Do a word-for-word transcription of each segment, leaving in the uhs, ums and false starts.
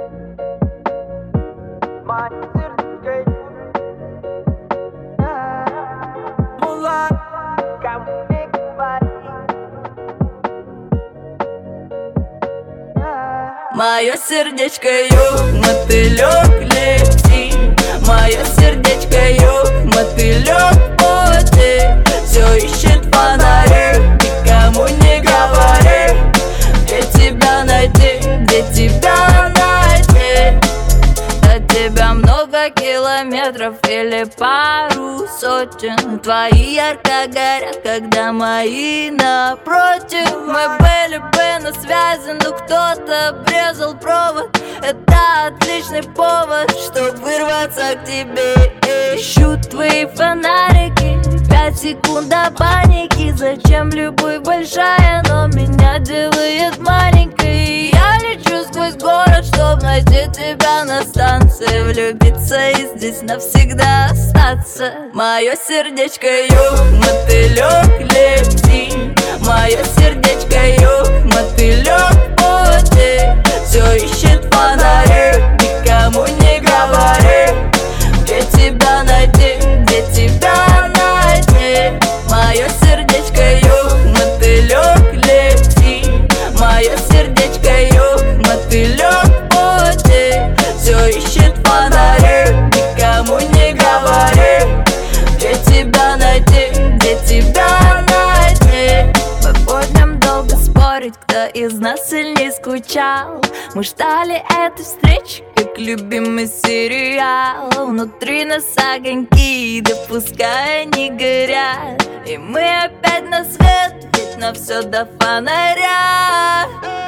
Мое сердечко юг, мотылек лети. Мое сердечко юг, мотылек в пути. Все ищет фонари, никому не говори. Где тебя найти, где тебя найти? До тебя много километров или пару сотен. Твои ярко горят, когда мои напротив. Мы были бы на связи, но кто-то обрезал провод. Это отличный повод, чтоб вырваться к тебе. Ищу твои фонарики, пять секунд до паники. Зачем любовь большая, но меня делает маленькой? Я лечу сквозь город, чтоб найти тебя на станции. Влюбиться и здесь навсегда остаться. Мое сердечко юг, мотылек лети. Мое сердечко юг, мотылек в пути. Все ищет фонари, никому не говори. Где тебя найти, где тебя найти? Мое сердечко юг, мотылек лети. Мое сердечко юг, мотылек в пути. Все ищет фонари, никому не говори. Где тебя найти, где тебя найти? Мы будем долго спорить, кто из нас сильнее скучал. Мы ждали этой встречи, как любимый сериал. Внутри нас огоньки, да пускай они горят. И мы опять на свет, ведь на все до фонаря.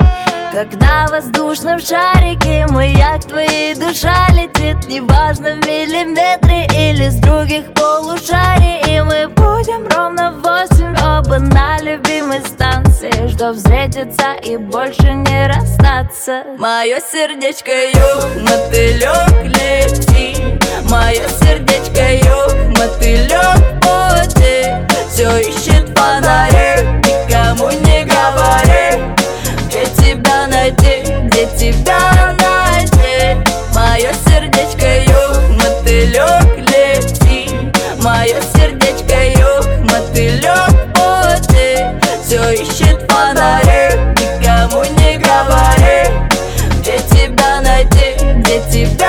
Когда в воздушном шарике маяк твоей душа летит, неважно в миллиметре или с других полушарий. И мы будем ровно в восемь оба на любимой станции, чтоб встретиться и больше не расстаться. Мое сердечко юг, мотылек лети. Мое сердечко юг, мотылек в пути. Все ищет фонари, никому не говори. Где тебя найти, где тебя найти? Мое сердечко юг, мотылек лети. Мое сердечко юг, мотылек в пути. Все ищет фонари, никому не говори. Где тебя найти, где тебя